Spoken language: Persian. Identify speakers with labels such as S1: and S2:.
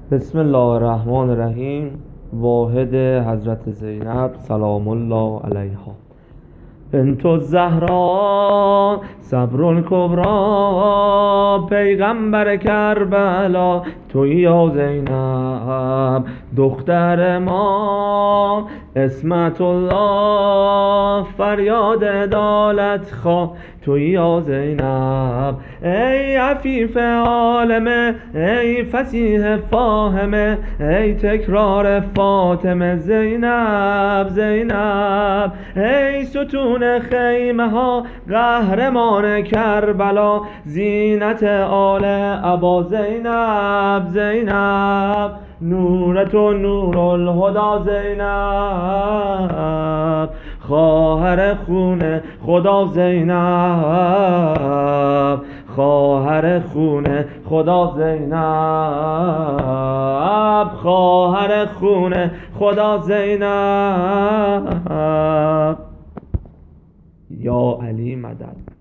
S1: بسم الله الرحمن الرحیم. واحد حضرت زینب سلام الله علیها. بنت الزهرا صبر الکبری، پیغمبر کربلا تویی یا زینب، دختر ما اسمت الله، فریاد عدالت خواه تویی یا زینب. ای عفیف عالمه، ای فصیح فاهمه، ای تکرار فاطمه، زینب زینب. ای ستون خیمه ها، قهرمان کربلا، زینت آل ابا، زینب زینب. نورت و نور الهدی، زینب خواهر خون خدا، زینب خواهر خون خدا، زینب خواهر خون خدا، زینب. یا علی مدد.